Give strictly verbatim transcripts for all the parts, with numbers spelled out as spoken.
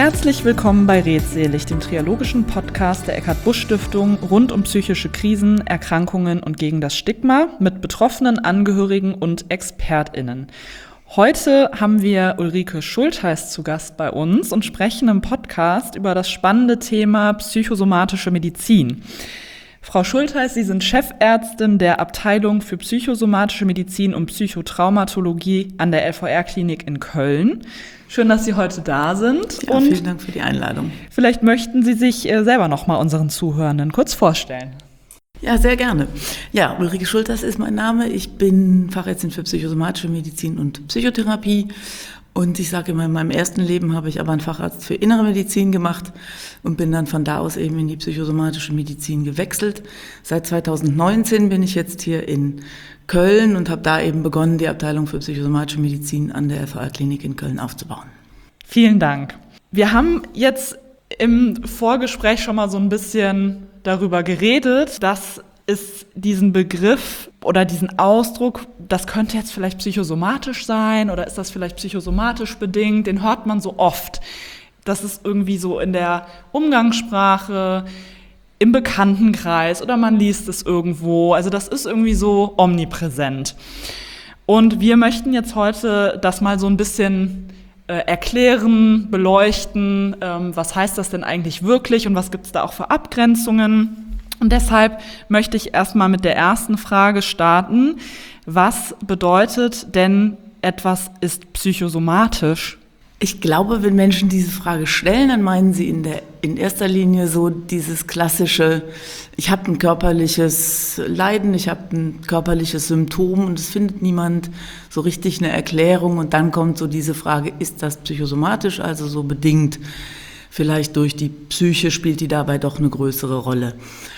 Herzlich willkommen bei Redselig, dem triologischen Podcast der Eckhard-Busch-Stiftung rund um psychische Krisen, Erkrankungen und gegen das Stigma mit betroffenen Angehörigen und ExpertInnen. Heute haben wir Ulrike Schultheis zu Gast bei uns und sprechen im Podcast über das spannende Thema psychosomatische Medizin. Frau Schultheis, Sie sind Chefärztin der Abteilung für psychosomatische Medizin und Psychotraumatologie an der L V R-Klinik in Köln. Schön, dass Sie heute da sind. Ja, und vielen Dank für die Einladung. Vielleicht möchten Sie sich selber noch mal unseren Zuhörenden kurz vorstellen. Ja, sehr gerne. Ja, Ulrike Schultheis ist mein Name. Ich bin Fachärztin für psychosomatische Medizin und Psychotherapie. Und ich sage immer, in meinem ersten Leben habe ich aber einen Facharzt für innere Medizin gemacht und bin dann von da aus eben in die psychosomatische Medizin gewechselt. Seit zweitausendneunzehn bin ich jetzt hier in Köln und habe da eben begonnen, die Abteilung für psychosomatische Medizin an der L V R-Klinik in Köln aufzubauen. Vielen Dank. Wir haben jetzt im Vorgespräch schon mal so ein bisschen darüber geredet, dass es diesen Begriff oder diesen Ausdruck, das könnte jetzt vielleicht psychosomatisch sein oder ist das vielleicht psychosomatisch bedingt, den hört man so oft. Das ist irgendwie so in der Umgangssprache, im Bekanntenkreis oder man liest es irgendwo. Also das ist irgendwie so omnipräsent. Und wir möchten jetzt heute das mal so ein bisschen äh, erklären, beleuchten, ähm, was heißt das denn eigentlich wirklich und was gibt es da auch für Abgrenzungen. Und deshalb möchte ich erstmal mit der ersten Frage starten. Was bedeutet denn, etwas ist psychosomatisch? Ich glaube, wenn Menschen diese Frage stellen, dann meinen sie in der in erster Linie so dieses klassische, ich habe ein körperliches Leiden, ich habe ein körperliches Symptom und es findet niemand so richtig eine Erklärung. Und dann kommt so diese Frage, ist das psychosomatisch, also so bedingt vielleicht durch die Psyche, spielt die dabei doch eine größere Rolle.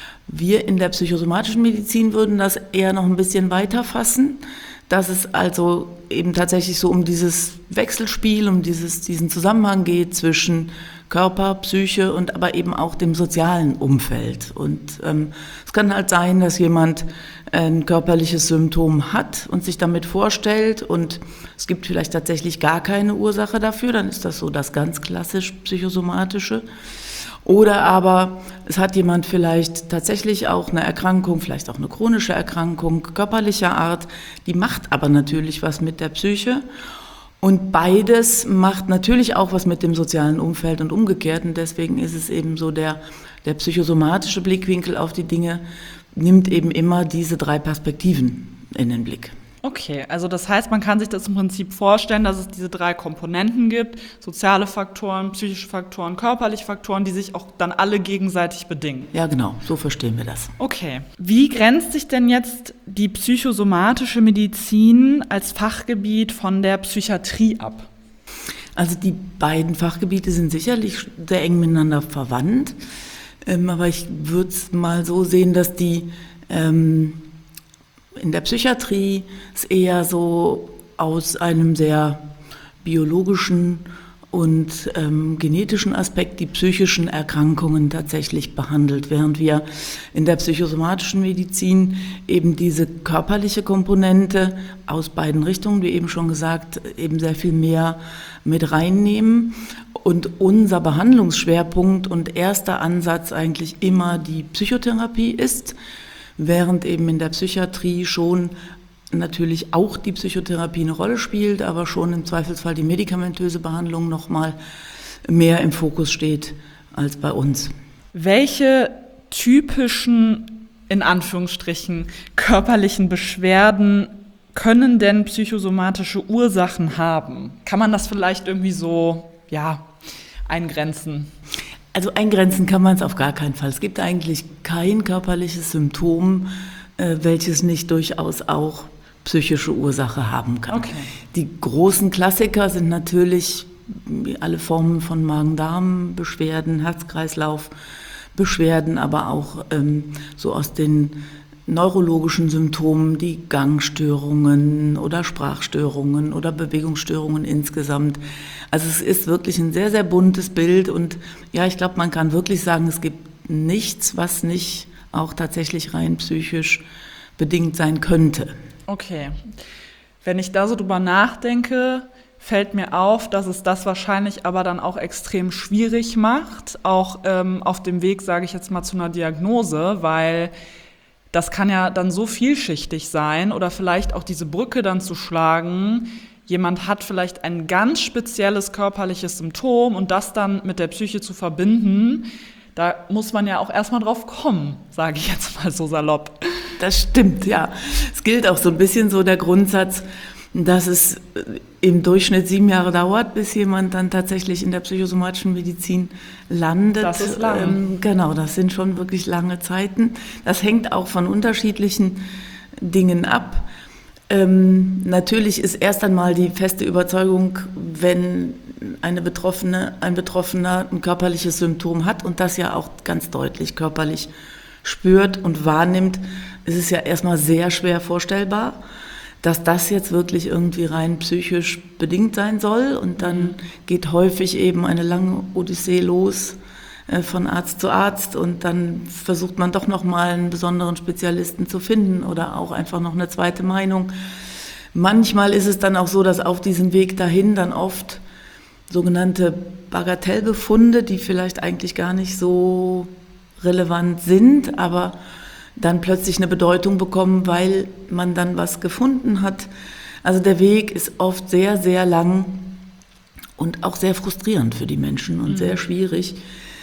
Wir in der psychosomatischen Medizin würden das eher noch ein bisschen weiter fassen, dass es also eben tatsächlich so um dieses Wechselspiel, um dieses, diesen Zusammenhang geht zwischen Körper, Psyche und aber eben auch dem sozialen Umfeld. Und ähm, es kann halt sein, dass jemand ein körperliches Symptom hat und sich damit vorstellt und es gibt vielleicht tatsächlich gar keine Ursache dafür, dann ist das so das ganz klassisch psychosomatische. Oder aber es hat jemand vielleicht tatsächlich auch eine Erkrankung, vielleicht auch eine chronische Erkrankung körperlicher Art, die macht aber natürlich was mit der Psyche. Und beides macht natürlich auch was mit dem sozialen Umfeld und umgekehrt. Und deswegen ist es eben so, der, der psychosomatische Blickwinkel auf die Dinge nimmt eben immer diese drei Perspektiven in den Blick. Okay, also das heißt, man kann sich das im Prinzip vorstellen, dass es diese drei Komponenten gibt, soziale Faktoren, psychische Faktoren, körperliche Faktoren, die sich auch dann alle gegenseitig bedingen. Ja, genau, so verstehen wir das. Okay, wie grenzt sich denn jetzt die psychosomatische Medizin als Fachgebiet von der Psychiatrie ab? Also die beiden Fachgebiete sind sicherlich sehr eng miteinander verwandt, ähm, aber ich würde es mal so sehen, dass die ähm, in der Psychiatrie es eher so aus einem sehr biologischen und ähm, genetischen Aspekt die psychischen Erkrankungen tatsächlich behandelt, während wir in der psychosomatischen Medizin eben diese körperliche Komponente aus beiden Richtungen, wie eben schon gesagt, eben sehr viel mehr mit reinnehmen und unser Behandlungsschwerpunkt und erster Ansatz eigentlich immer die Psychotherapie ist, während eben in der Psychiatrie schon natürlich auch die Psychotherapie eine Rolle spielt, aber schon im Zweifelsfall die medikamentöse Behandlung noch mal mehr im Fokus steht als bei uns. Welche typischen, in Anführungsstrichen, körperlichen Beschwerden können denn psychosomatische Ursachen haben? Kann man das vielleicht irgendwie so, ja, eingrenzen? Also eingrenzen kann man es auf gar keinen Fall. Es gibt eigentlich kein körperliches Symptom, äh, welches nicht durchaus auch psychische Ursache haben kann. Okay. Die großen Klassiker sind natürlich alle Formen von Magen-Darm-Beschwerden, Herz-Kreislauf-Beschwerden, aber auch ähm, so aus den neurologischen Symptomen, die Gangstörungen oder Sprachstörungen oder Bewegungsstörungen insgesamt. Also es ist wirklich ein sehr, sehr buntes Bild und ja, ich glaube, man kann wirklich sagen, es gibt nichts, was nicht auch tatsächlich rein psychisch bedingt sein könnte. Okay. Wenn ich da so drüber nachdenke, fällt mir auf, dass es das wahrscheinlich aber dann auch extrem schwierig macht, auch ähm, auf dem Weg, sage ich jetzt mal, zu einer Diagnose, weil das kann ja dann so vielschichtig sein oder vielleicht auch diese Brücke dann zu schlagen. Jemand hat vielleicht ein ganz spezielles körperliches Symptom und das dann mit der Psyche zu verbinden, da muss man ja auch erstmal drauf kommen, sage ich jetzt mal so salopp. Das stimmt, ja. Es gilt auch so ein bisschen so der Grundsatz, dass es im Durchschnitt sieben Jahre dauert, bis jemand dann tatsächlich in der psychosomatischen Medizin landet. Das ist lang. Ähm, genau, das sind schon wirklich lange Zeiten. Das hängt auch von unterschiedlichen Dingen ab. Ähm, natürlich ist erst einmal die feste Überzeugung, wenn eine Betroffene, ein Betroffener ein körperliches Symptom hat und das ja auch ganz deutlich körperlich spürt und wahrnimmt, ist es ja erstmal sehr schwer vorstellbar, dass das jetzt wirklich irgendwie rein psychisch bedingt sein soll. Und dann geht häufig eben eine lange Odyssee los äh, von Arzt zu Arzt und dann versucht man doch nochmal einen besonderen Spezialisten zu finden oder auch einfach noch eine zweite Meinung. Manchmal ist es dann auch so, dass auf diesem Weg dahin dann oft sogenannte Bagatellbefunde, die vielleicht eigentlich gar nicht so relevant sind, aber dann plötzlich eine Bedeutung bekommen, weil man dann was gefunden hat. Also der Weg ist oft sehr, sehr lang und auch sehr frustrierend für die Menschen und mhm. sehr schwierig,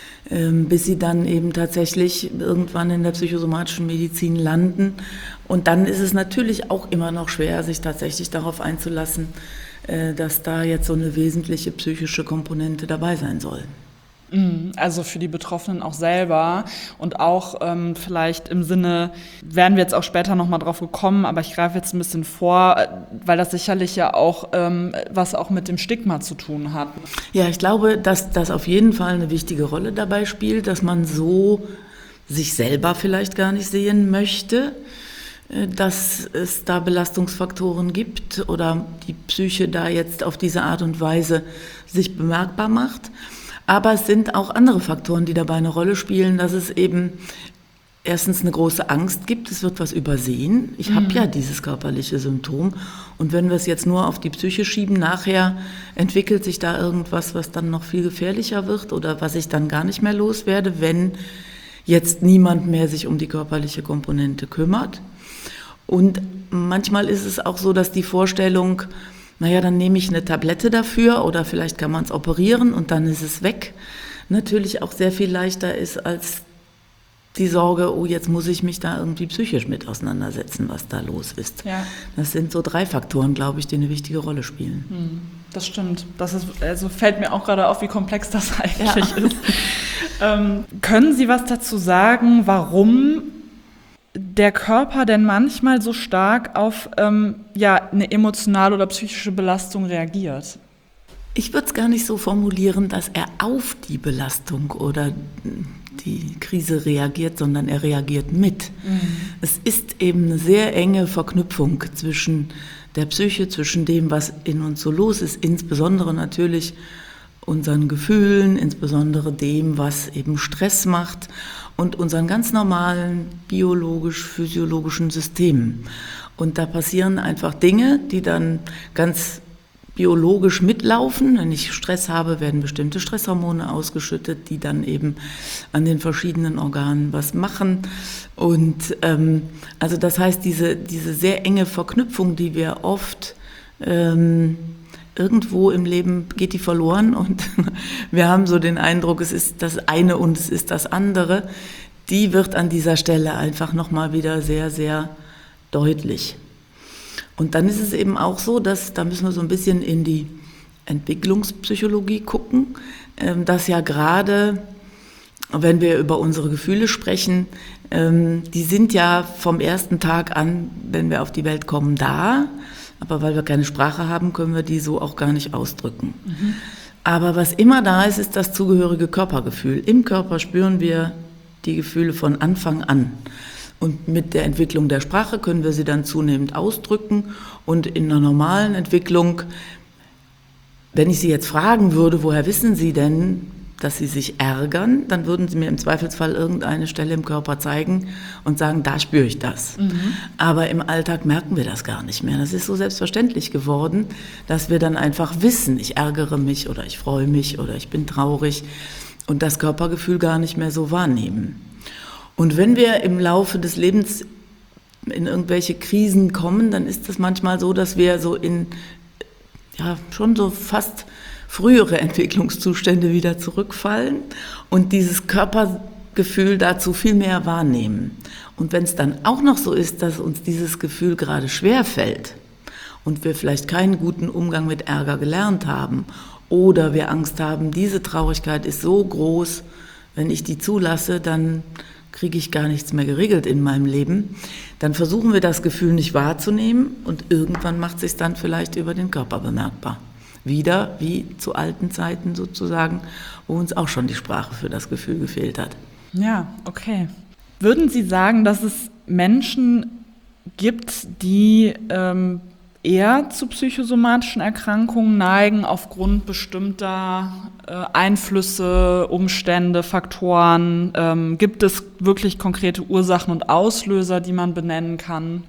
bis sie dann eben tatsächlich irgendwann in der psychosomatischen Medizin landen. Und dann ist es natürlich auch immer noch schwer, sich tatsächlich darauf einzulassen, dass da jetzt so eine wesentliche psychische Komponente dabei sein soll. Also für die Betroffenen auch selber und auch ähm, vielleicht im Sinne, werden wir jetzt auch später nochmal drauf gekommen, aber ich greife jetzt ein bisschen vor, weil das sicherlich ja auch ähm, was auch mit dem Stigma zu tun hat. Ja, ich glaube, dass das auf jeden Fall eine wichtige Rolle dabei spielt, dass man so sich selber vielleicht gar nicht sehen möchte, dass es da Belastungsfaktoren gibt oder die Psyche da jetzt auf diese Art und Weise sich bemerkbar macht. Aber es sind auch andere Faktoren, die dabei eine Rolle spielen, dass es eben erstens eine große Angst gibt, es wird was übersehen. Ich mhm. habe ja dieses körperliche Symptom und wenn wir es jetzt nur auf die Psyche schieben, nachher entwickelt sich da irgendwas, was dann noch viel gefährlicher wird oder was ich dann gar nicht mehr loswerde, wenn jetzt niemand mehr sich um die körperliche Komponente kümmert. Und manchmal ist es auch so, dass die Vorstellung, naja, dann nehme ich eine Tablette dafür oder vielleicht kann man es operieren und dann ist es weg, natürlich auch sehr viel leichter ist als die Sorge, oh, jetzt muss ich mich da irgendwie psychisch mit auseinandersetzen, was da los ist. Ja. Das sind so drei Faktoren, glaube ich, die eine wichtige Rolle spielen. Das stimmt. Das ist, also fällt mir auch gerade auf, wie komplex das eigentlich ja. ist. ähm, können Sie was dazu sagen, warum der Körper denn manchmal so stark auf ähm, ja, eine emotionale oder psychische Belastung reagiert? Ich würde es gar nicht so formulieren, dass er auf die Belastung oder die Krise reagiert, sondern er reagiert mit. Mhm. Es ist eben eine sehr enge Verknüpfung zwischen der Psyche, zwischen dem, was in uns so los ist, insbesondere natürlich unseren Gefühlen, insbesondere dem, was eben Stress macht und unseren ganz normalen biologisch-physiologischen Systemen. Und da passieren einfach Dinge, die dann ganz biologisch mitlaufen. Wenn ich Stress habe, werden bestimmte Stresshormone ausgeschüttet, die dann eben an den verschiedenen Organen was machen. Und ähm, also das heißt, diese, diese sehr enge Verknüpfung, die wir oft ähm, irgendwo im Leben geht die verloren und wir haben so den Eindruck, es ist das eine und es ist das andere, die wird an dieser Stelle einfach nochmal wieder sehr, sehr deutlich. Und dann ist es eben auch so, dass, da müssen wir so ein bisschen in die Entwicklungspsychologie gucken, dass ja gerade, wenn wir über unsere Gefühle sprechen, die sind ja vom ersten Tag an, wenn wir auf die Welt kommen, da. Aber weil wir keine Sprache haben, können wir die so auch gar nicht ausdrücken. Mhm. Aber was immer da ist, ist das zugehörige Körpergefühl. Im Körper spüren wir die Gefühle von Anfang an. Und mit der Entwicklung der Sprache können wir sie dann zunehmend ausdrücken. Und in einer normalen Entwicklung, wenn ich Sie jetzt fragen würde, woher wissen Sie denn, dass sie sich ärgern, dann würden sie mir im Zweifelsfall irgendeine Stelle im Körper zeigen und sagen, da spüre ich das. Mhm. Aber im Alltag merken wir das gar nicht mehr. Das ist so selbstverständlich geworden, dass wir dann einfach wissen, ich ärgere mich oder ich freue mich oder ich bin traurig und das Körpergefühl gar nicht mehr so wahrnehmen. Und wenn wir im Laufe des Lebens in irgendwelche Krisen kommen, dann ist es manchmal so, dass wir so in, ja, schon so fast frühere Entwicklungszustände wieder zurückfallen und dieses Körpergefühl dazu viel mehr wahrnehmen. Und wenn es dann auch noch so ist, dass uns dieses Gefühl gerade schwer fällt und wir vielleicht keinen guten Umgang mit Ärger gelernt haben oder wir Angst haben, diese Traurigkeit ist so groß, wenn ich die zulasse, dann kriege ich gar nichts mehr geregelt in meinem Leben, dann versuchen wir das Gefühl nicht wahrzunehmen und irgendwann macht es sich dann vielleicht über den Körper bemerkbar. Wieder wie zu alten Zeiten sozusagen, wo uns auch schon die Sprache für das Gefühl gefehlt hat. Ja, okay. Würden Sie sagen, dass es Menschen gibt, die ähm, eher zu psychosomatischen Erkrankungen neigen aufgrund bestimmter äh, Einflüsse, Umstände, Faktoren? Ähm, gibt es wirklich konkrete Ursachen und Auslöser, die man benennen kann?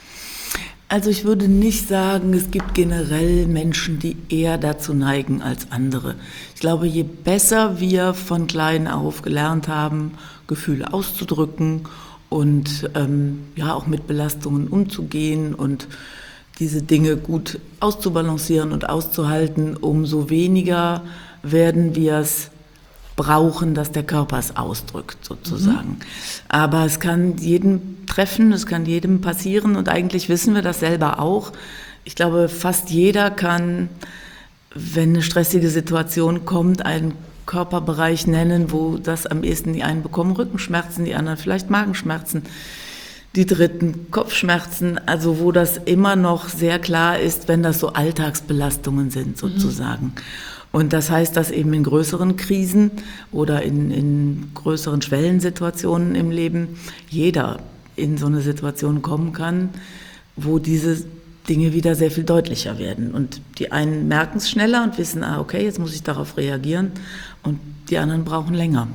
Also ich würde nicht sagen, es gibt generell Menschen, die eher dazu neigen als andere. Ich glaube, je besser wir von klein auf gelernt haben, Gefühle auszudrücken und ähm, ja auch mit Belastungen umzugehen und diese Dinge gut auszubalancieren und auszuhalten, umso weniger werden wir es brauchen, dass der Körper es ausdrückt, sozusagen. Mhm. Aber es kann jedem treffen, es kann jedem passieren und eigentlich wissen wir das selber auch. Ich glaube, fast jeder kann, wenn eine stressige Situation kommt, einen Körperbereich nennen, wo das am ehesten die einen bekommen Rückenschmerzen, die anderen vielleicht Magenschmerzen, die dritten Kopfschmerzen, also wo das immer noch sehr klar ist, wenn das so Alltagsbelastungen sind, sozusagen. Mhm. Und das heißt, dass eben in größeren Krisen oder in, in größeren Schwellensituationen im Leben jeder in so eine Situation kommen kann, wo diese Dinge wieder sehr viel deutlicher werden. Und die einen merken es schneller und wissen, ah, okay, jetzt muss ich darauf reagieren. Und die anderen brauchen länger.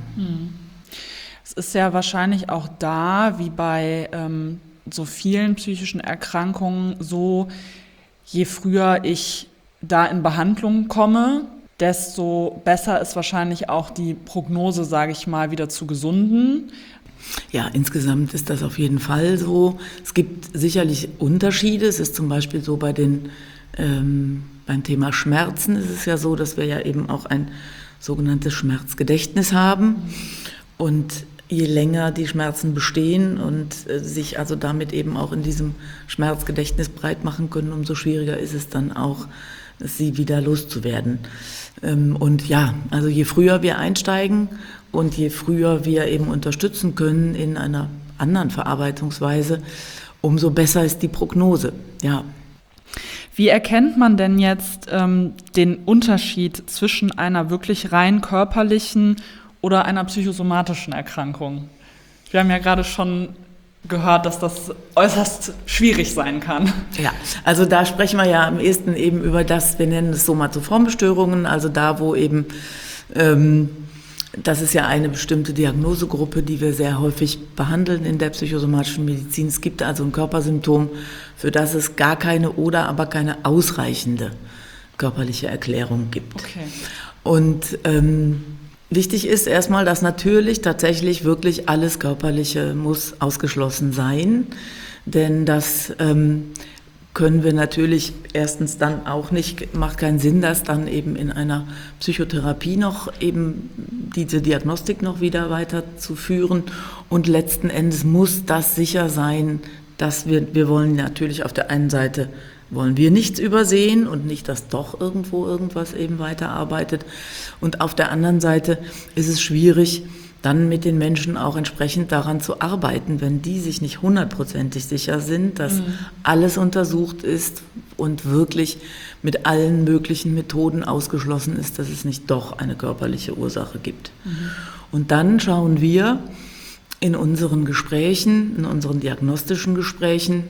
Es ist ja wahrscheinlich auch da, wie bei ähm, so vielen psychischen Erkrankungen, so, je früher ich da in Behandlung komme, desto besser ist wahrscheinlich auch die Prognose, sage ich mal, wieder zu gesunden. Ja, insgesamt ist das auf jeden Fall so. Es gibt sicherlich Unterschiede. Es ist zum Beispiel so bei den, ähm, beim Thema Schmerzen ist es ja so, dass wir ja eben auch ein sogenanntes Schmerzgedächtnis haben. Und je länger die Schmerzen bestehen und äh, sich also damit eben auch in diesem Schmerzgedächtnis breit machen können, umso schwieriger ist es dann auch, sie wieder loszuwerden. Ähm, und ja, also je früher wir einsteigen und je früher wir eben unterstützen können in einer anderen Verarbeitungsweise, umso besser ist die Prognose, ja. Wie erkennt man denn jetzt ähm, den Unterschied zwischen einer wirklich rein körperlichen oder einer psychosomatischen Erkrankung? Wir haben ja gerade schon gehört, dass das äußerst schwierig sein kann. Ja, also da sprechen wir ja am ehesten eben über das, wir nennen es Somatoformstörungen, also da, wo eben, ähm, das ist ja eine bestimmte Diagnosegruppe, die wir sehr häufig behandeln in der psychosomatischen Medizin. Es gibt also ein Körpersymptom, für das es gar keine oder aber keine ausreichende körperliche Erklärung gibt. Okay. Und ähm, wichtig ist erstmal, dass natürlich tatsächlich wirklich alles Körperliche muss ausgeschlossen sein, denn das ähm, können wir natürlich erstens dann auch nicht, macht keinen Sinn, das dann eben in einer Psychotherapie noch eben diese Diagnostik noch wieder weiterzuführen und letzten Endes muss das sicher sein, dass wir, wir wollen natürlich auf der einen Seite wollen wir nichts übersehen und nicht, dass doch irgendwo irgendwas eben weiterarbeitet. Und auf der anderen Seite ist es schwierig, dann mit den Menschen auch entsprechend daran zu arbeiten, wenn die sich nicht hundertprozentig sicher sind, dass mhm. alles untersucht ist und wirklich mit allen möglichen Methoden ausgeschlossen ist, dass es nicht doch eine körperliche Ursache gibt. Mhm. Und dann schauen wir in unseren Gesprächen, in unseren diagnostischen Gesprächen,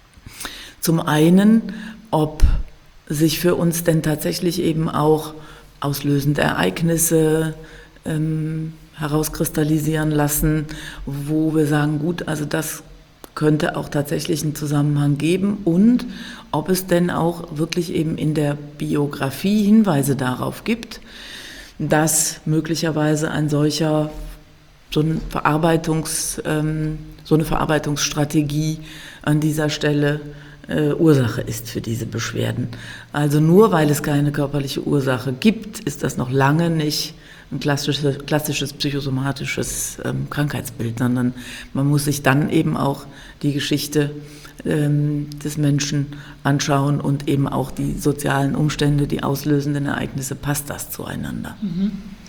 zum einen, ob sich für uns denn tatsächlich eben auch auslösende Ereignisse ähm, herauskristallisieren lassen, wo wir sagen, gut, also das könnte auch tatsächlich einen Zusammenhang geben und ob es denn auch wirklich eben in der Biografie Hinweise darauf gibt, dass möglicherweise ein solcher, so, ein Verarbeitungs, ähm, so eine Verarbeitungsstrategie an dieser Stelle äh, Ursache ist für diese Beschwerden. Also nur weil es keine körperliche Ursache gibt, ist das noch lange nicht ein klassisches, klassisches psychosomatisches ähm, Krankheitsbild, sondern man muss sich dann eben auch die Geschichte ähm, des Menschen anschauen und eben auch die sozialen Umstände, die auslösenden Ereignisse, passt das zueinander. Mhm.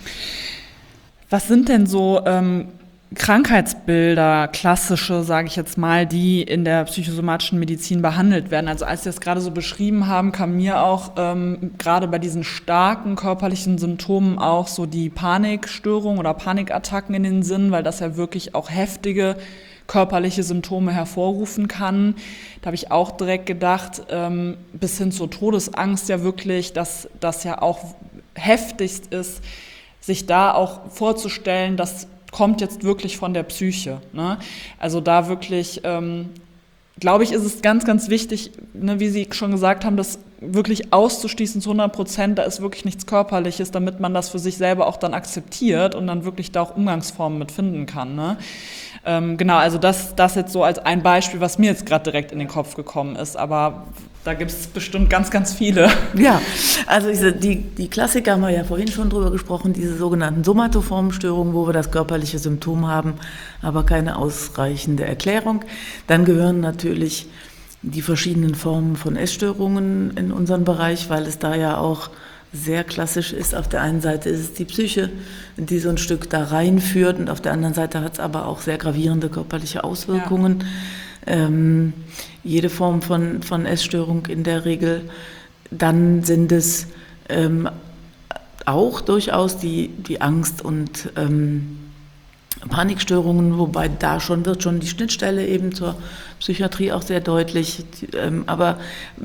Was sind denn so ähm, Krankheitsbilder, klassische, sage ich jetzt mal, die in der psychosomatischen Medizin behandelt werden? Also als Sie das gerade so beschrieben haben, kam mir auch ähm, gerade bei diesen starken körperlichen Symptomen auch so die Panikstörung oder Panikattacken in den Sinn, weil das ja wirklich auch heftige körperliche Symptome hervorrufen kann. Da habe ich auch direkt gedacht, ähm, bis hin zur Todesangst ja wirklich, dass das ja auch heftigst ist, sich da auch vorzustellen, dass kommt jetzt wirklich von der Psyche. Ne? Also da wirklich, ähm, glaube ich, ist es ganz, ganz wichtig, ne, wie Sie schon gesagt haben, das wirklich auszuschließen zu hundert Prozent, da ist wirklich nichts Körperliches, damit man das für sich selber auch dann akzeptiert und dann wirklich da auch Umgangsformen mit finden kann. Ne? Ähm, genau, also das, das jetzt so als ein Beispiel, was mir jetzt gerade direkt in den Kopf gekommen ist, aber da gibt es bestimmt ganz, ganz viele. Ja, also diese, die, die Klassiker haben wir ja vorhin schon drüber gesprochen, diese sogenannten somatoformen Störungen, wo wir das körperliche Symptom haben, aber keine ausreichende Erklärung. Dann gehören natürlich die verschiedenen Formen von Essstörungen in unseren Bereich, weil es da ja auch sehr klassisch ist. Auf der einen Seite ist es die Psyche, die so ein Stück da reinführt und auf der anderen Seite hat es aber auch sehr gravierende körperliche Auswirkungen. Ja. Ähm, jede Form von, von Essstörung in der Regel. Dann sind es ähm, auch durchaus die, die Angst- und ähm, Panikstörungen, wobei da schon wird schon die Schnittstelle eben zur Psychiatrie auch sehr deutlich. Ähm, aber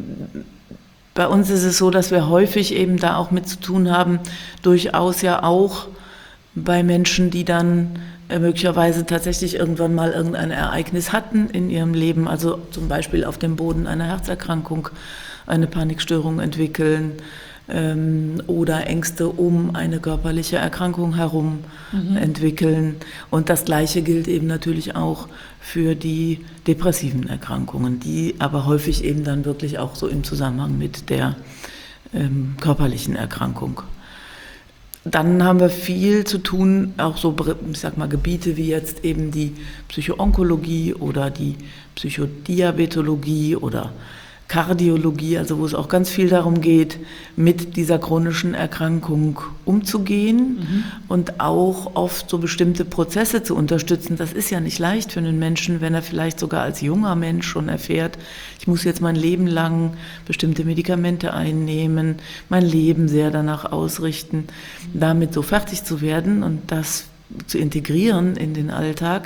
bei uns ist es so, dass wir häufig eben da auch mit zu tun haben, durchaus ja auch bei Menschen, die dann möglicherweise tatsächlich irgendwann mal irgendein Ereignis hatten in ihrem Leben, also zum Beispiel auf dem Boden einer Herzerkrankung eine Panikstörung entwickeln ähm, oder Ängste um eine körperliche Erkrankung herum mhm. entwickeln. Und das Gleiche gilt eben natürlich auch für die depressiven Erkrankungen, die aber häufig eben dann wirklich auch so im Zusammenhang mit der ähm, körperlichen Erkrankung. Dann haben wir viel zu tun, auch so, ich sag mal, Gebiete wie jetzt eben die Psychoonkologie oder die Psychodiabetologie oder Kardiologie, also wo es auch ganz viel darum geht, mit dieser chronischen Erkrankung umzugehen mhm. und auch oft so bestimmte Prozesse zu unterstützen. Das ist ja nicht leicht für einen Menschen, wenn er vielleicht sogar als junger Mensch schon erfährt, ich muss jetzt mein Leben lang bestimmte Medikamente einnehmen, mein Leben sehr danach ausrichten, damit so fertig zu werden und das zu integrieren in den Alltag.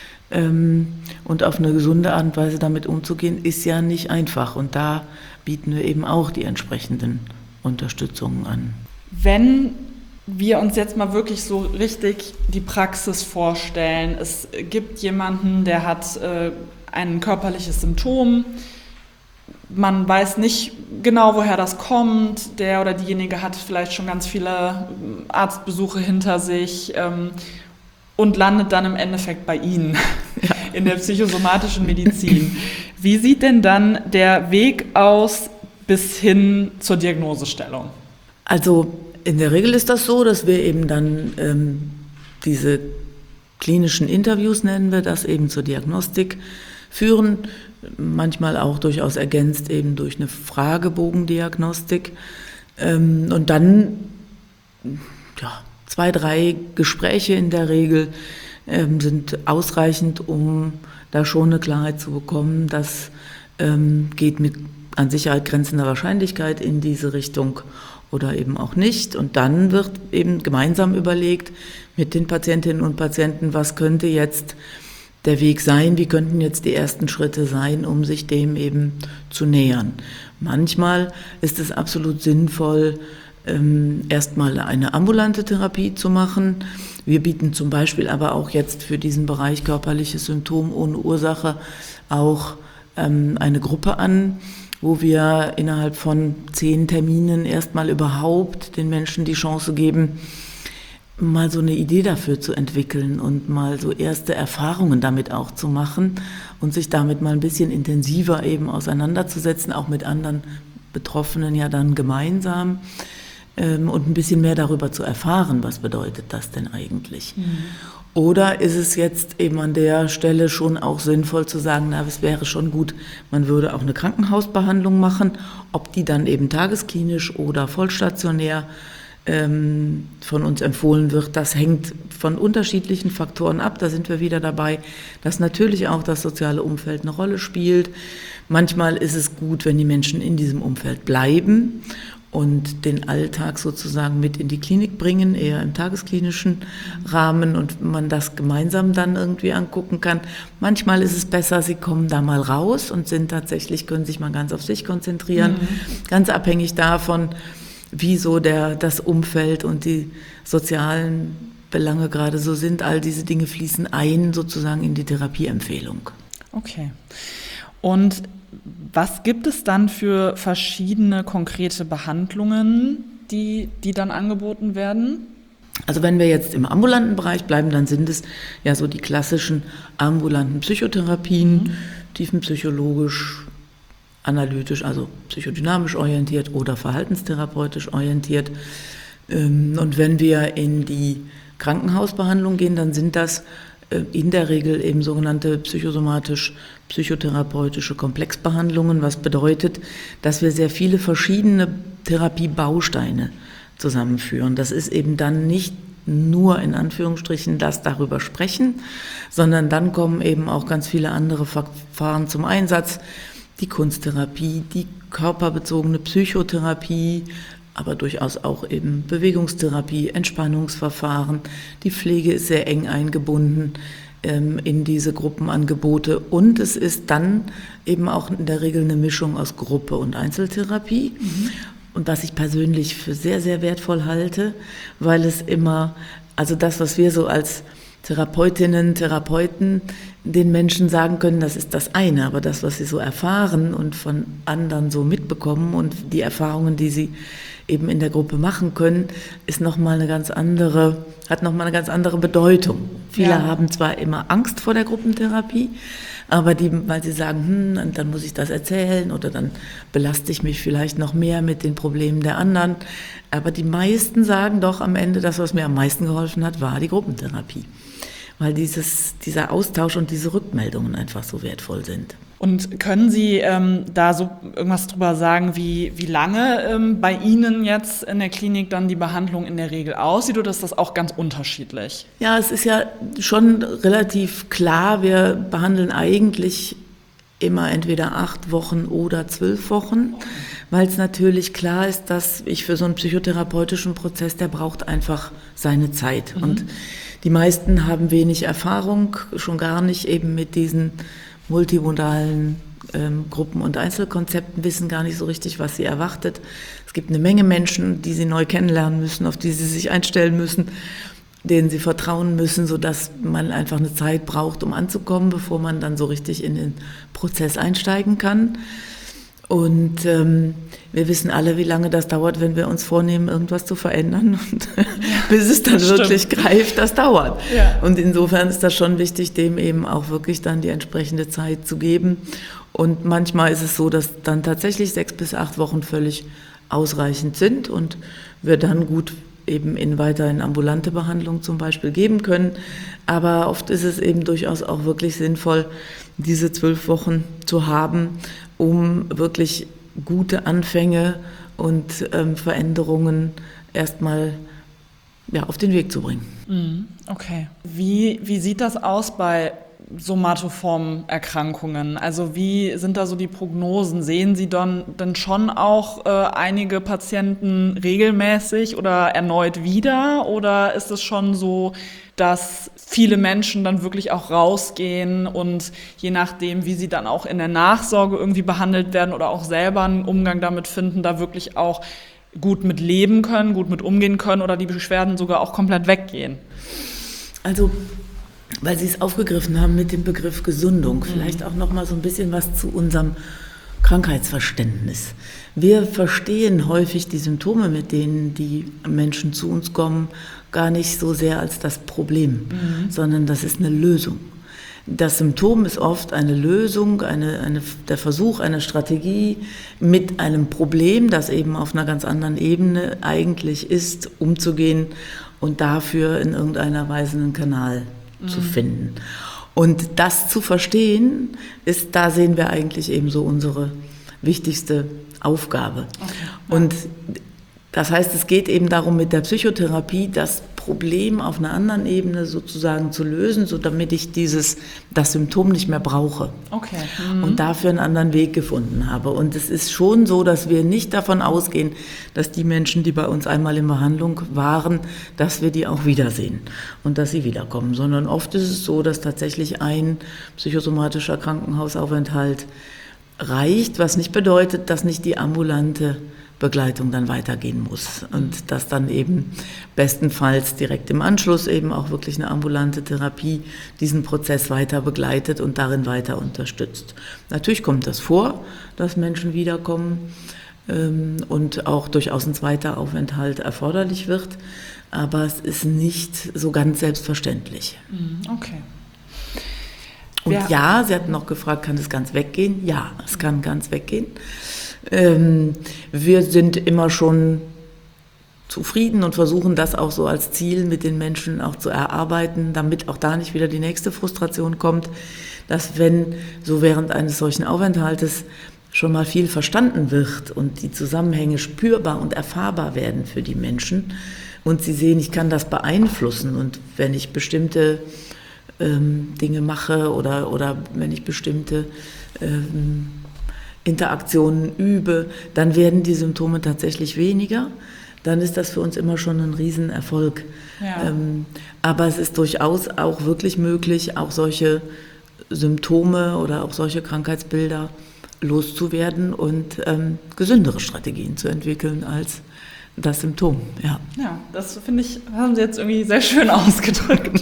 Und auf eine gesunde Art und Weise damit umzugehen, ist ja nicht einfach. Und da bieten wir eben auch die entsprechenden Unterstützungen an. Wenn wir uns jetzt mal wirklich so richtig die Praxis vorstellen, es gibt jemanden, der hat äh, ein körperliches Symptom, man weiß nicht genau, woher das kommt, der oder diejenige hat vielleicht schon ganz viele Arztbesuche hinter sich, ähm, und landet dann im Endeffekt bei Ihnen ja. in der psychosomatischen Medizin. Wie sieht denn dann der Weg aus bis hin zur Diagnosestellung? Also in der Regel ist das so, dass wir eben dann ähm, diese klinischen Interviews, nennen wir das, eben zur Diagnostik führen, manchmal auch durchaus ergänzt eben durch eine Fragebogendiagnostik. Ähm, und dann, ja, Zwei, drei Gespräche in der Regel ähm, sind ausreichend, um da schon eine Klarheit zu bekommen. Das ähm, geht mit an Sicherheit grenzender Wahrscheinlichkeit in diese Richtung oder eben auch nicht. Und dann wird eben gemeinsam überlegt mit den Patientinnen und Patienten, was könnte jetzt der Weg sein, wie könnten jetzt die ersten Schritte sein, um sich dem eben zu nähern. Manchmal ist es absolut sinnvoll, ähm, erstmal eine ambulante Therapie zu machen. Wir bieten zum Beispiel aber auch jetzt für diesen Bereich körperliches Symptom ohne Ursache auch ähm, eine Gruppe an, wo wir innerhalb von zehn Terminen erstmal überhaupt den Menschen die Chance geben, mal so eine Idee dafür zu entwickeln und mal so erste Erfahrungen damit auch zu machen und sich damit mal ein bisschen intensiver eben auseinanderzusetzen, auch mit anderen Betroffenen ja dann gemeinsam ähm, und ein bisschen mehr darüber zu erfahren, was bedeutet das denn eigentlich. Mhm. Oder ist es jetzt eben an der Stelle schon auch sinnvoll zu sagen, na, es wäre schon gut, man würde auch eine Krankenhausbehandlung machen, ob die dann eben tagesklinisch oder vollstationär ähm, von uns empfohlen wird, das hängt von unterschiedlichen Faktoren ab. Da sind wir wieder dabei, dass natürlich auch das soziale Umfeld eine Rolle spielt. Manchmal ist es gut, wenn die Menschen in diesem Umfeld bleiben und den Alltag sozusagen mit in die Klinik bringen, eher im tagesklinischen Rahmen und man das gemeinsam dann irgendwie angucken kann. Manchmal ist es besser, sie kommen da mal raus und sind tatsächlich, können sich mal ganz auf sich konzentrieren, mhm. ganz abhängig davon, wie so der, das Umfeld und die sozialen Belange gerade so sind. All diese Dinge fließen ein sozusagen in die Therapieempfehlung. Okay. Und was gibt es dann für verschiedene konkrete Behandlungen, die, die dann angeboten werden? Also wenn wir jetzt im ambulanten Bereich bleiben, dann sind es ja so die klassischen ambulanten Psychotherapien, mhm. tiefenpsychologisch, analytisch, also psychodynamisch orientiert oder verhaltenstherapeutisch orientiert. Und wenn wir in die Krankenhausbehandlung gehen, dann sind das in der Regel eben sogenannte psychosomatisch-psychotherapeutische Komplexbehandlungen, was bedeutet, dass wir sehr viele verschiedene Therapiebausteine zusammenführen. Das ist eben dann nicht nur in Anführungsstrichen das darüber sprechen, sondern dann kommen eben auch ganz viele andere Verfahren zum Einsatz. Die Kunsttherapie, die körperbezogene Psychotherapie, aber durchaus auch eben Bewegungstherapie, Entspannungsverfahren. Die Pflege ist sehr eng eingebunden ähm, in diese Gruppenangebote und es ist dann eben auch in der Regel eine Mischung aus Gruppe- und Einzeltherapie. Mhm. Und was ich persönlich für sehr, sehr wertvoll halte, weil es immer, also das, was wir so als Therapeutinnen, Therapeuten den Menschen sagen können, das ist das eine, aber das, was sie so erfahren und von anderen so mitbekommen und die Erfahrungen, die sie eben in der Gruppe machen können, ist noch mal eine ganz andere, hat noch mal eine ganz andere Bedeutung. Viele ja. haben zwar immer Angst vor der Gruppentherapie, aber die, weil sie sagen, hm, dann muss ich das erzählen oder dann belaste ich mich vielleicht noch mehr mit den Problemen der anderen. Aber die meisten sagen doch am Ende, das, was mir am meisten geholfen hat, war die Gruppentherapie. Weil dieses, dieser Austausch und diese Rückmeldungen einfach so wertvoll sind. Und können Sie ähm, da so irgendwas drüber sagen, wie, wie lange ähm, bei Ihnen jetzt in der Klinik dann die Behandlung in der Regel aussieht, oder ist das auch ganz unterschiedlich? Ja, es ist ja schon relativ klar, wir behandeln eigentlich immer entweder acht Wochen oder zwölf Wochen, weil es natürlich klar ist, dass ich für so einen psychotherapeutischen Prozess, der braucht einfach seine Zeit. Mhm. Und die meisten haben wenig Erfahrung, schon gar nicht eben mit diesen multimodalen ähm, Gruppen- und Einzelkonzepten, wissen gar nicht so richtig, was sie erwartet. Es gibt eine Menge Menschen, die sie neu kennenlernen müssen, auf die sie sich einstellen müssen, denen sie vertrauen müssen, sodass man einfach eine Zeit braucht, um anzukommen, bevor man dann so richtig in den Prozess einsteigen kann. Und ähm, wir wissen alle, wie lange das dauert, wenn wir uns vornehmen, irgendwas zu verändern. Und ja, bis es dann wirklich stimmt. greift, das dauert. Ja. Und insofern ist das schon wichtig, dem eben auch wirklich dann die entsprechende Zeit zu geben. Und manchmal ist es so, dass dann tatsächlich sechs bis acht Wochen völlig ausreichend sind und wir dann gut eben in weiter in ambulante Behandlung zum Beispiel geben können. Aber oft ist es eben durchaus auch wirklich sinnvoll, diese zwölf Wochen zu haben, um wirklich gute Anfänge und ähm, Veränderungen erstmal ja, auf den Weg zu bringen. Okay. Wie, wie sieht das aus bei somatoformen Erkrankungen? Also wie sind da so die Prognosen? Sehen Sie dann, dann schon auch äh, einige Patienten regelmäßig oder erneut wieder? Oder ist es schon so, dass viele Menschen dann wirklich auch rausgehen und je nachdem, wie sie dann auch in der Nachsorge irgendwie behandelt werden oder auch selber einen Umgang damit finden, da wirklich auch gut mit leben können, gut mit umgehen können oder die Beschwerden sogar auch komplett weggehen? Also, weil Sie es aufgegriffen haben mit dem Begriff Gesundung, vielleicht auch noch mal so ein bisschen was zu unserem Krankheitsverständnis. Wir verstehen häufig die Symptome, mit denen die Menschen zu uns kommen, gar nicht so sehr als das Problem, mhm. sondern das ist eine Lösung. Das Symptom ist oft eine Lösung, eine, eine, der Versuch, eine Strategie mit einem Problem, das eben auf einer ganz anderen Ebene eigentlich ist, umzugehen und dafür in irgendeiner Weise einen Kanal mhm. zu finden. Und das zu verstehen, ist, da sehen wir eigentlich eben so unsere wichtigste Aufgabe. Okay, ja. Und das heißt, es geht eben darum, mit der Psychotherapie das Problem auf einer anderen Ebene sozusagen zu lösen, so damit ich dieses, das Symptom nicht mehr brauche. Okay. Mhm. Und dafür einen anderen Weg gefunden habe. Und es ist schon so, dass wir nicht davon ausgehen, dass die Menschen, die bei uns einmal in Behandlung waren, dass wir die auch wiedersehen und dass sie wiederkommen. Sondern oft ist es so, dass tatsächlich ein psychosomatischer Krankenhausaufenthalt reicht, was nicht bedeutet, dass nicht die ambulante Begleitung dann weitergehen muss und dass dann eben bestenfalls direkt im Anschluss eben auch wirklich eine ambulante Therapie diesen Prozess weiter begleitet und darin weiter unterstützt. Natürlich kommt das vor, dass Menschen wiederkommen ähm, und auch durchaus ein zweiter Aufenthalt erforderlich wird, aber es ist nicht so ganz selbstverständlich. Okay. Und ja, ja, Sie hatten noch gefragt, kann es ganz weggehen? Ja, es kann ganz weggehen. Ähm, wir sind immer schon zufrieden und versuchen das auch so als Ziel mit den Menschen auch zu erarbeiten, damit auch da nicht wieder die nächste Frustration kommt, dass wenn so während eines solchen Aufenthaltes schon mal viel verstanden wird und die Zusammenhänge spürbar und erfahrbar werden für die Menschen und sie sehen, ich kann das beeinflussen und wenn ich bestimmte ähm, Dinge mache oder, oder wenn ich bestimmte ähm, Interaktionen übe, dann werden die Symptome tatsächlich weniger. Dann ist das für uns immer schon ein Riesenerfolg. Ja. Ähm, aber es ist durchaus auch wirklich möglich, auch solche Symptome oder auch solche Krankheitsbilder loszuwerden und ähm, gesündere Strategien zu entwickeln als das Symptom. Ja, ja, das finde ich, haben Sie jetzt irgendwie sehr schön ausgedrückt.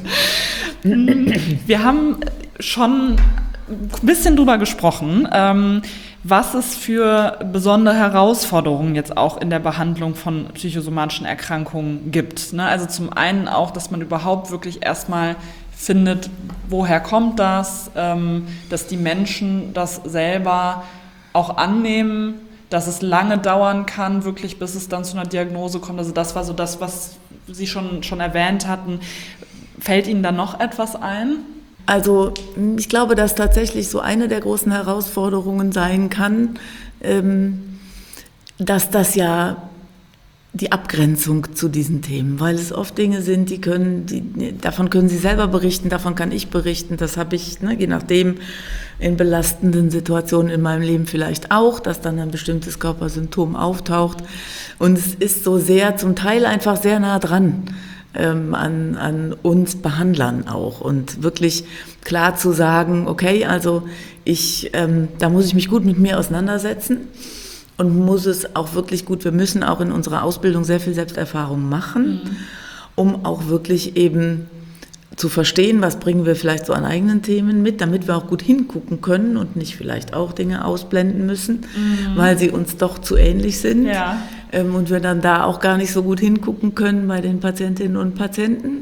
Wir haben schon ein bisschen drüber gesprochen, ähm, was es für besondere Herausforderungen jetzt auch in der Behandlung von psychosomatischen Erkrankungen gibt. Ne? Also zum einen auch, dass man überhaupt wirklich erstmal findet, woher kommt das, ähm, dass die Menschen das selber auch annehmen, dass es lange dauern kann, wirklich bis es dann zu einer Diagnose kommt. Also das war so das, was Sie schon, schon erwähnt hatten. Fällt Ihnen da noch etwas ein? Also ich glaube, dass tatsächlich so eine der großen Herausforderungen sein kann, ähm, dass das ja die Abgrenzung zu diesen Themen, weil es oft Dinge sind, die können, die, davon können Sie selber berichten, davon kann ich berichten, das habe ich, ne, je nachdem, in belastenden Situationen in meinem Leben vielleicht auch, dass dann ein bestimmtes Körpersymptom auftaucht und es ist so sehr, zum Teil einfach sehr nah dran. Ähm, an, an uns Behandlern auch und wirklich klar zu sagen, okay, also ich, ähm, da muss ich mich gut mit mir auseinandersetzen und muss es auch wirklich gut, wir müssen auch in unserer Ausbildung sehr viel Selbsterfahrung machen, mhm. um auch wirklich eben zu verstehen, was bringen wir vielleicht so an eigenen Themen mit, damit wir auch gut hingucken können und nicht vielleicht auch Dinge ausblenden müssen, mhm. weil sie uns doch zu ähnlich sind. Ja. Und wir dann da auch gar nicht so gut hingucken können bei den Patientinnen und Patienten.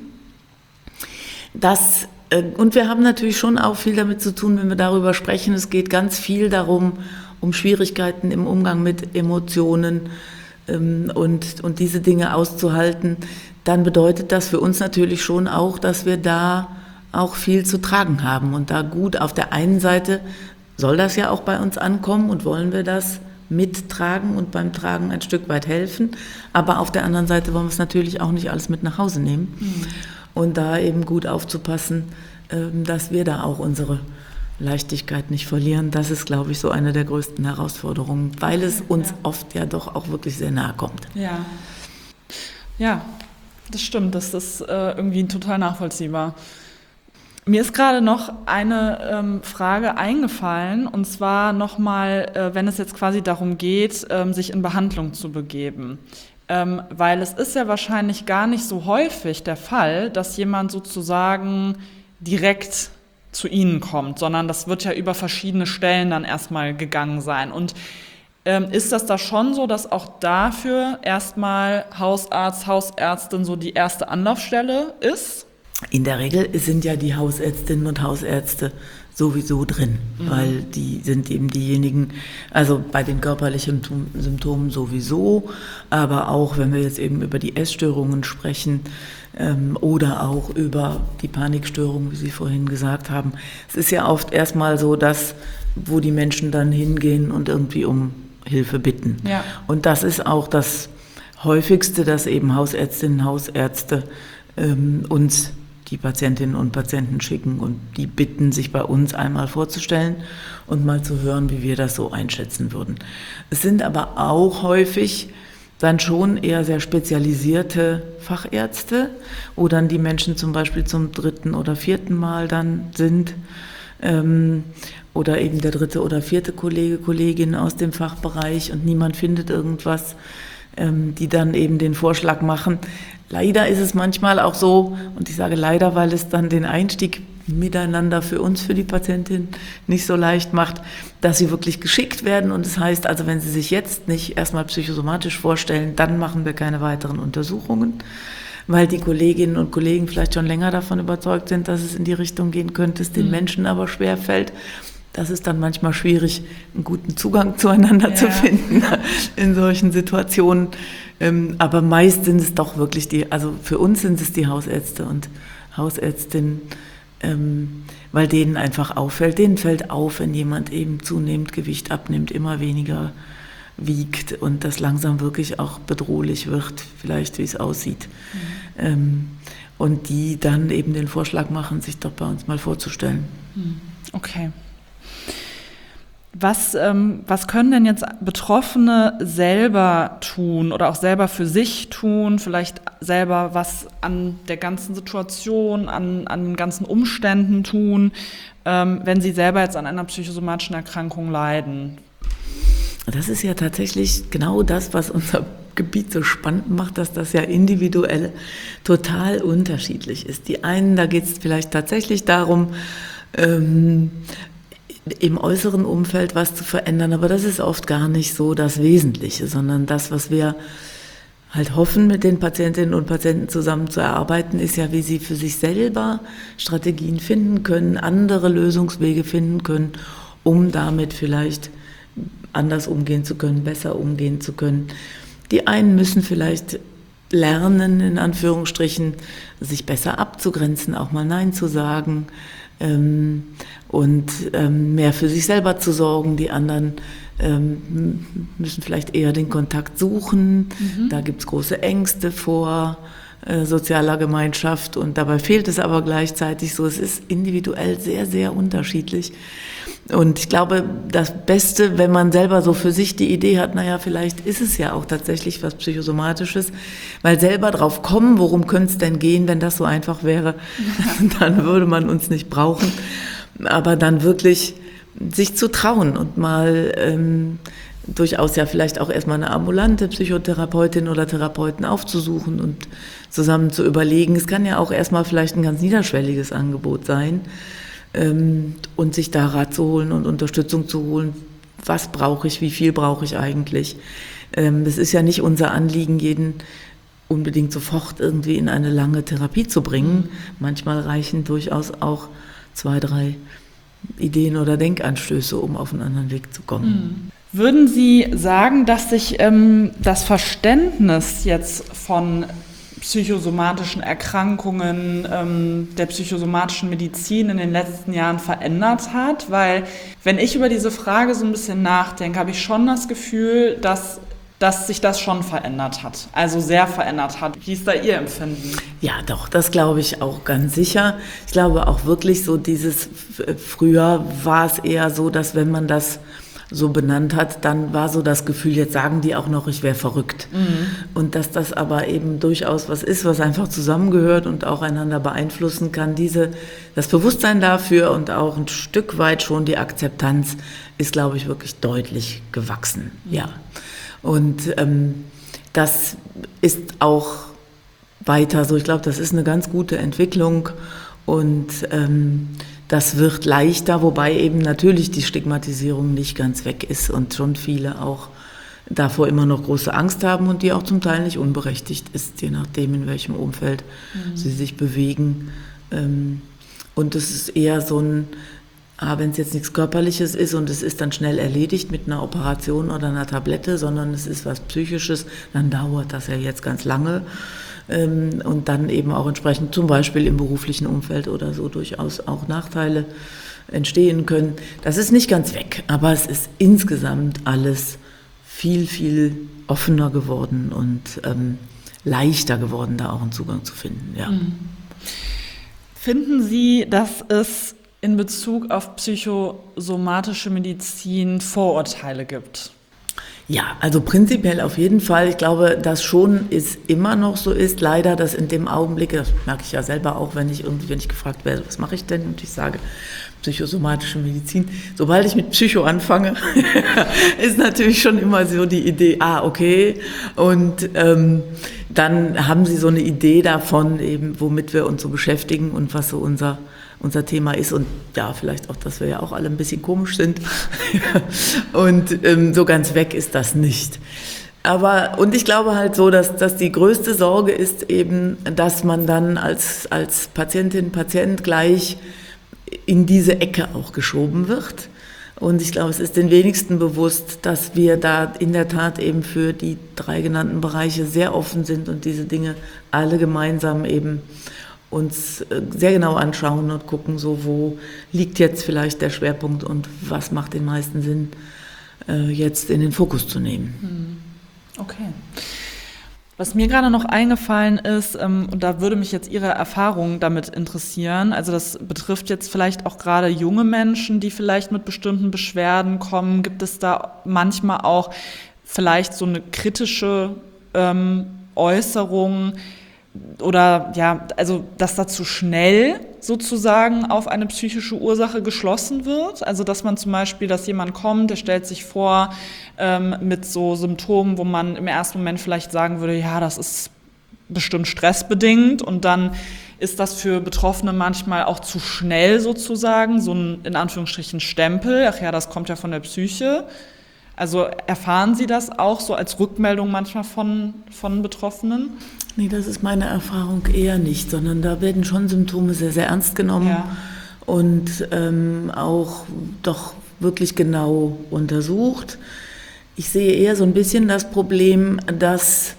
Das, und wir haben natürlich schon auch viel damit zu tun, wenn wir darüber sprechen. Es geht ganz viel darum, um Schwierigkeiten im Umgang mit Emotionen und, und diese Dinge auszuhalten. Dann bedeutet das für uns natürlich schon auch, dass wir da auch viel zu tragen haben. Und da gut auf der einen Seite soll das ja auch bei uns ankommen und wollen wir das mittragen und beim Tragen ein Stück weit helfen. Aber auf der anderen Seite wollen wir es natürlich auch nicht alles mit nach Hause nehmen. Mhm. Und da eben gut aufzupassen, dass wir da auch unsere Leichtigkeit nicht verlieren. Das ist, glaube ich, so eine der größten Herausforderungen, weil es uns ja. oft ja doch auch wirklich sehr nahe kommt. Ja, ja, das stimmt. Das ist äh, irgendwie total nachvollziehbar. Mir ist gerade noch eine ähm, Frage eingefallen, und zwar nochmal, äh, wenn es jetzt quasi darum geht, ähm, sich in Behandlung zu begeben. Ähm, weil es ist ja wahrscheinlich gar nicht so häufig der Fall, dass jemand sozusagen direkt zu Ihnen kommt, sondern das wird ja über verschiedene Stellen dann erstmal gegangen sein. Und ähm, ist das da schon so, dass auch dafür erstmal Hausarzt, Hausärztin so die erste Anlaufstelle ist? In der Regel sind ja die Hausärztinnen und Hausärzte sowieso drin, mhm. weil die sind eben diejenigen, also bei den körperlichen Symptomen sowieso, aber auch wenn wir jetzt eben über die Essstörungen sprechen ähm, oder auch über die Panikstörungen, wie Sie vorhin gesagt haben. Es ist ja oft erstmal so, dass, wo die Menschen dann hingehen und irgendwie um Hilfe bitten. Ja. Und das ist auch das Häufigste, dass eben Hausärztinnen, Hausärzte ähm, uns die Patientinnen und Patienten schicken und die bitten, sich bei uns einmal vorzustellen und mal zu hören, wie wir das so einschätzen würden. Es sind aber auch häufig dann schon eher sehr spezialisierte Fachärzte, wo dann die Menschen zum Beispiel zum dritten oder vierten Mal dann sind ähm, oder eben der dritte oder vierte Kollege, Kollegin aus dem Fachbereich und niemand findet irgendwas, ähm, die dann eben den Vorschlag machen. Leider ist es manchmal auch so, und ich sage leider, weil es dann den Einstieg miteinander für uns, für die Patientin nicht so leicht macht, dass sie wirklich geschickt werden. Und das heißt also, wenn sie sich jetzt nicht erstmal psychosomatisch vorstellen, dann machen wir keine weiteren Untersuchungen, weil die Kolleginnen und Kollegen vielleicht schon länger davon überzeugt sind, dass es in die Richtung gehen könnte, es den mhm. Menschen aber schwerfällt. Das ist dann manchmal schwierig, einen guten Zugang zueinander ja. zu finden in solchen Situationen. Aber meist sind es doch wirklich die, also für uns sind es die Hausärzte und Hausärztinnen, weil denen einfach auffällt, denen fällt auf, wenn jemand eben zunehmend Gewicht abnimmt, immer weniger wiegt und das langsam wirklich auch bedrohlich wird, vielleicht wie es aussieht. Mhm. Und die dann eben den Vorschlag machen, sich doch bei uns mal vorzustellen. Okay. Was, ähm, was können denn jetzt Betroffene selber tun oder auch selber für sich tun, vielleicht selber was an der ganzen Situation, an, an den ganzen Umständen tun, ähm, wenn sie selber jetzt an einer psychosomatischen Erkrankung leiden? Das ist ja tatsächlich genau das, was unser Gebiet so spannend macht, dass das ja individuell total unterschiedlich ist. Die einen, da geht es vielleicht tatsächlich darum, ähm, im äußeren Umfeld was zu verändern, aber das ist oft gar nicht so das Wesentliche, sondern das, was wir halt hoffen, mit den Patientinnen und Patienten zusammen zu erarbeiten, ist ja, wie sie für sich selber Strategien finden können, andere Lösungswege finden können, um damit vielleicht anders umgehen zu können, besser umgehen zu können. Die einen müssen vielleicht lernen, in Anführungsstrichen, sich besser abzugrenzen, auch mal Nein zu sagen, Ähm, und ähm, mehr für sich selber zu sorgen. Die anderen ähm, müssen vielleicht eher den Kontakt suchen. Mhm. Da gibt es große Ängste vor äh, sozialer Gemeinschaft und dabei fehlt es aber gleichzeitig so. Es ist individuell sehr, sehr unterschiedlich. Und ich glaube, das Beste, wenn man selber so für sich die Idee hat, naja, vielleicht ist es ja auch tatsächlich was Psychosomatisches, weil selber drauf kommen, worum könnte es denn gehen, wenn das so einfach wäre, dann würde man uns nicht brauchen. Aber dann wirklich sich zu trauen und mal ähm, durchaus ja vielleicht auch erstmal eine ambulante Psychotherapeutin oder Therapeuten aufzusuchen und zusammen zu überlegen. Es kann ja auch erstmal vielleicht ein ganz niederschwelliges Angebot sein, und sich da Rat zu holen und Unterstützung zu holen, was brauche ich, wie viel brauche ich eigentlich. Es ist ja nicht unser Anliegen, jeden unbedingt sofort irgendwie in eine lange Therapie zu bringen. Manchmal reichen durchaus auch zwei, drei Ideen oder Denkanstöße, um auf einen anderen Weg zu kommen. Würden Sie sagen, dass sich ähm, das Verständnis jetzt von psychosomatischen Erkrankungen, ähm, der psychosomatischen Medizin in den letzten Jahren verändert hat? Weil wenn ich über diese Frage so ein bisschen nachdenke, habe ich schon das Gefühl, dass, dass sich das schon verändert hat, also sehr verändert hat. Wie ist da Ihr Empfinden? Ja, doch, das glaube ich auch ganz sicher. Ich glaube auch wirklich so dieses, früher war es eher so, dass wenn man das so benannt hat, dann war so das Gefühl, jetzt sagen die auch noch, ich wäre verrückt. Mhm. Und dass das aber eben durchaus was ist, was einfach zusammengehört und auch einander beeinflussen kann. Diese, das Bewusstsein dafür und auch ein Stück weit schon die Akzeptanz ist, glaube ich, wirklich deutlich gewachsen. Mhm. Ja. Und ähm, das ist auch weiter so. Ich glaube, das ist eine ganz gute Entwicklung und ähm, das wird leichter, wobei eben natürlich die Stigmatisierung nicht ganz weg ist und schon viele auch davor immer noch große Angst haben und die auch zum Teil nicht unberechtigt ist, je nachdem, in welchem Umfeld mhm. sie sich bewegen. Und es ist eher so ein, wenn es jetzt nichts Körperliches ist und es ist dann schnell erledigt mit einer Operation oder einer Tablette, sondern es ist was Psychisches, dann dauert das ja jetzt ganz lange. Und dann eben auch entsprechend zum Beispiel im beruflichen Umfeld oder so durchaus auch Nachteile entstehen können. Das ist nicht ganz weg, aber es ist insgesamt alles viel, viel offener geworden und ähm, leichter geworden, da auch einen Zugang zu finden. Ja. Finden Sie, dass es in Bezug auf psychosomatische Medizin Vorurteile gibt? Ja, also prinzipiell auf jeden Fall. Ich glaube, dass schon es immer noch so ist, leider, dass in dem Augenblick, das merke ich ja selber auch, wenn ich irgendwie, wenn ich gefragt werde, was mache ich denn? Und ich sage, psychosomatische Medizin. Sobald ich mit Psycho anfange, ist natürlich schon immer so die Idee, ah, okay. Und ähm, dann haben sie so eine Idee davon, eben, womit wir uns so beschäftigen und was so unser unser Thema ist und ja, vielleicht auch, dass wir ja auch alle ein bisschen komisch sind und ähm, so ganz weg ist das nicht. Aber, und ich glaube halt so, dass, dass die größte Sorge ist eben, dass man dann als, als Patientin, Patient gleich in diese Ecke auch geschoben wird. Und ich glaube, es ist den wenigsten bewusst, dass wir da in der Tat eben für die drei genannten Bereiche sehr offen sind und diese Dinge alle gemeinsam eben uns sehr genau anschauen und gucken, so wo liegt jetzt vielleicht der Schwerpunkt und was macht den meisten Sinn, jetzt in den Fokus zu nehmen. Okay. Was mir gerade noch eingefallen ist, und da würde mich jetzt Ihre Erfahrung damit interessieren, also das betrifft jetzt vielleicht auch gerade junge Menschen, die vielleicht mit bestimmten Beschwerden kommen. Gibt es da manchmal auch vielleicht so eine kritische ähm, Äußerung, oder ja, also dass da zu schnell sozusagen auf eine psychische Ursache geschlossen wird? Also dass man zum Beispiel, dass jemand kommt, der stellt sich vor ähm, mit so Symptomen, wo man im ersten Moment vielleicht sagen würde, ja, das ist bestimmt stressbedingt und dann ist das für Betroffene manchmal auch zu schnell sozusagen, so ein in Anführungsstrichen Stempel, ach ja, das kommt ja von der Psyche. Also erfahren Sie das auch so als Rückmeldung manchmal von, von Betroffenen? Nee, das ist meine Erfahrung eher nicht, sondern da werden schon Symptome sehr, sehr ernst genommen ja. und ähm, auch doch wirklich genau untersucht. Ich sehe eher so ein bisschen das Problem, dass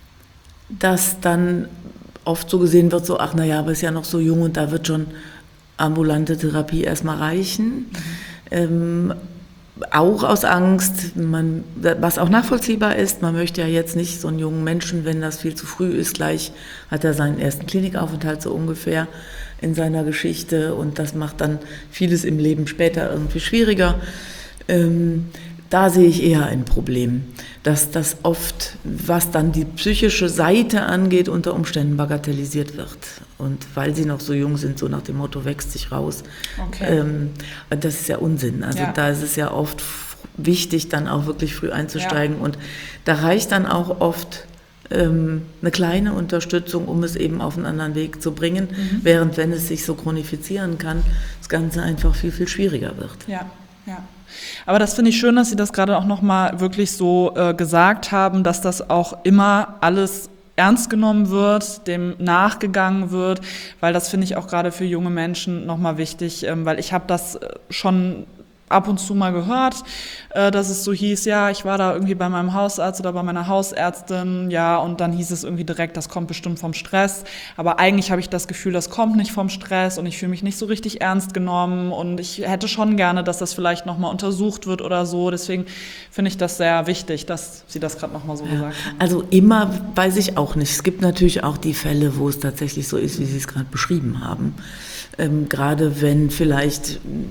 das dann oft so gesehen wird, so, ach naja, aber ist ja noch so jung und da wird schon ambulante Therapie erstmal reichen. Mhm. Ähm, Auch aus Angst, man, was auch nachvollziehbar ist, man möchte ja jetzt nicht so einen jungen Menschen, wenn das viel zu früh ist, gleich hat er seinen ersten Klinikaufenthalt so ungefähr in seiner Geschichte und das macht dann vieles im Leben später irgendwie schwieriger. Ähm, da sehe ich eher ein Problem, dass das oft, was dann die psychische Seite angeht, unter Umständen bagatellisiert wird. Und weil sie noch so jung sind, so nach dem Motto, wächst sich raus. Okay. Ähm, das ist ja Unsinn. Also ja. da ist es ja oft wichtig, dann auch wirklich früh einzusteigen. Ja. Und da reicht dann auch oft ähm, eine kleine Unterstützung, um es eben auf einen anderen Weg zu bringen. Mhm. Während, wenn es sich so chronifizieren kann, das Ganze einfach viel, viel schwieriger wird. Ja, ja. Aber das finde ich schön, dass Sie das gerade auch nochmal wirklich so äh, gesagt haben, dass das auch immer alles ernst genommen wird, dem nachgegangen wird, weil das finde ich auch gerade für junge Menschen nochmal wichtig, ähm, weil ich habe das schon ab und zu mal gehört, äh, dass es so hieß, ja, ich war da irgendwie bei meinem Hausarzt oder bei meiner Hausärztin, ja, und dann hieß es irgendwie direkt, das kommt bestimmt vom Stress, aber eigentlich habe ich das Gefühl, das kommt nicht vom Stress und ich fühle mich nicht so richtig ernst genommen und ich hätte schon gerne, dass das vielleicht nochmal untersucht wird oder so, deswegen finde ich das sehr wichtig, dass Sie das gerade nochmal so ja. gesagt haben. Also immer weiß ich auch nicht, es gibt natürlich auch die Fälle, wo es tatsächlich so ist, wie Sie es gerade beschrieben haben, ähm, gerade wenn vielleicht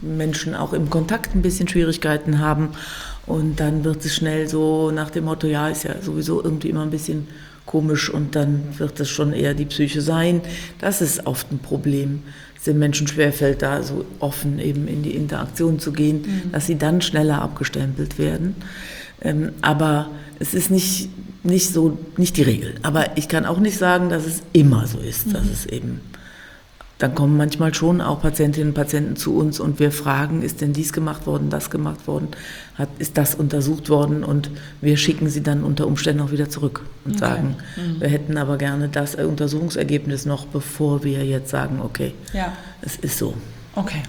Menschen auch im Kontakt ein bisschen Schwierigkeiten haben. Und dann wird es schnell so nach dem Motto, ja, ist ja sowieso irgendwie immer ein bisschen komisch und dann wird es schon eher die Psyche sein. Das ist oft ein Problem, dass den Menschen schwerfällt, da so offen eben in die Interaktion zu gehen, mhm. dass sie dann schneller abgestempelt werden. Ähm, aber es ist nicht, nicht so, nicht die Regel. Aber ich kann auch nicht sagen, dass es immer so ist, mhm. dass es eben... Dann kommen manchmal schon auch Patientinnen und Patienten zu uns und wir fragen, ist denn dies gemacht worden, das gemacht worden, hat, ist das untersucht worden und wir schicken sie dann unter Umständen auch wieder zurück und okay. sagen, mhm. wir hätten aber gerne das Untersuchungsergebnis noch, bevor wir jetzt sagen, okay, ja. es ist so. Okay.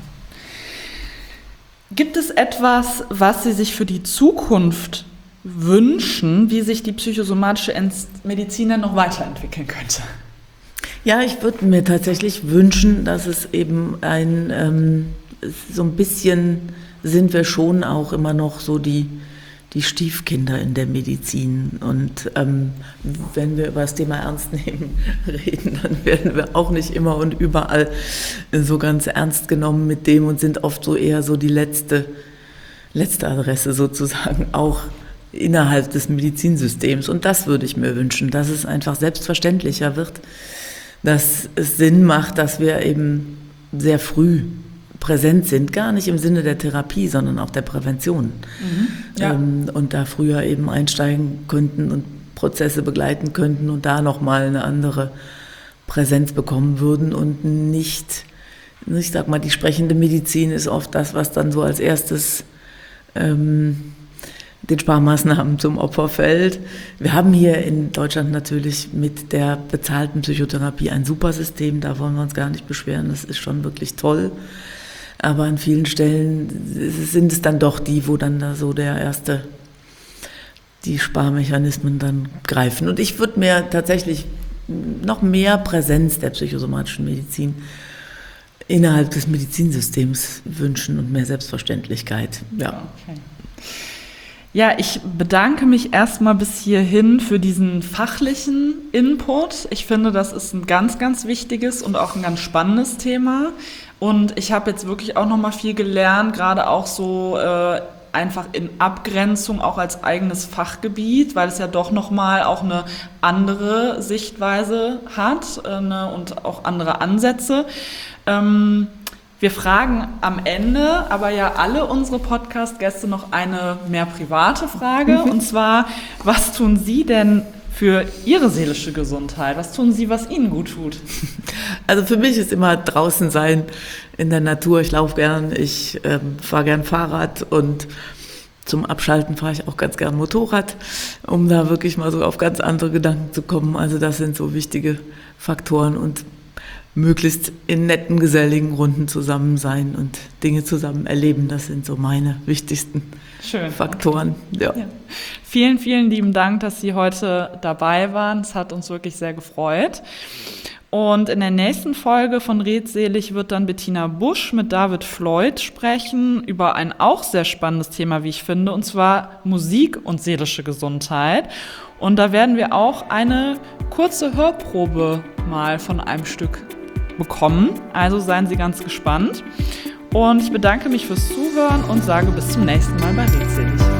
Gibt es etwas, was Sie sich für die Zukunft wünschen, wie sich die psychosomatische Medizin dann noch weiterentwickeln könnte? Ja, ich würde mir tatsächlich wünschen, dass es eben ein, ähm, so ein bisschen sind wir schon auch immer noch so die, die Stiefkinder in der Medizin. Und ähm, wenn wir über das Thema Ernst nehmen reden, dann werden wir auch nicht immer und überall so ganz ernst genommen mit dem und sind oft so eher so die letzte, letzte Adresse sozusagen auch innerhalb des Medizinsystems. Und das würde ich mir wünschen, dass es einfach selbstverständlicher wird, dass es Sinn macht, dass wir eben sehr früh präsent sind, gar nicht im Sinne der Therapie, sondern auch der Prävention. Mhm, ja. ähm, und da früher eben einsteigen könnten und Prozesse begleiten könnten und da nochmal eine andere Präsenz bekommen würden und nicht, ich sag mal, die sprechende Medizin ist oft das, was dann so als erstes ähm, den Sparmaßnahmen zum Opfer fällt. Wir haben hier in Deutschland natürlich mit der bezahlten Psychotherapie ein super System, da wollen wir uns gar nicht beschweren, das ist schon wirklich toll. Aber an vielen Stellen sind es dann doch die, wo dann da so der erste, die Sparmechanismen dann greifen. Und ich würde mir tatsächlich noch mehr Präsenz der psychosomatischen Medizin innerhalb des Medizinsystems wünschen und mehr Selbstverständlichkeit. Ja. Okay. Ja, ich bedanke mich erstmal bis hierhin für diesen fachlichen Input. Ich finde, das ist ein ganz, ganz wichtiges und auch ein ganz spannendes Thema. Und ich habe jetzt wirklich auch nochmal viel gelernt, gerade auch so äh, einfach in Abgrenzung auch als eigenes Fachgebiet, weil es ja doch nochmal auch eine andere Sichtweise hat äh, ne, und auch andere Ansätze. Ähm, Wir fragen am Ende aber ja alle unsere Podcast-Gäste noch eine mehr private Frage. Mhm. Und zwar, was tun Sie denn für Ihre seelische Gesundheit? Was tun Sie, was Ihnen gut tut? Also für mich ist immer draußen sein in der Natur. Ich laufe gern, ich ähm, fahre gern Fahrrad und zum Abschalten fahre ich auch ganz gern Motorrad, um da wirklich mal so auf ganz andere Gedanken zu kommen. Also das sind so wichtige Faktoren und möglichst in netten, geselligen Runden zusammen sein und Dinge zusammen erleben. Das sind so meine wichtigsten Schön. Faktoren. Okay. Ja. Ja. Vielen, vielen lieben Dank, dass Sie heute dabei waren. Es hat uns wirklich sehr gefreut. Und in der nächsten Folge von Redselig wird dann Bettina Busch mit David Floyd sprechen über ein auch sehr spannendes Thema, wie ich finde, und zwar Musik und seelische Gesundheit. Und da werden wir auch eine kurze Hörprobe mal von einem Stück bekommen. Also seien Sie ganz gespannt. Und ich bedanke mich fürs Zuhören und sage bis zum nächsten Mal bei Redselig.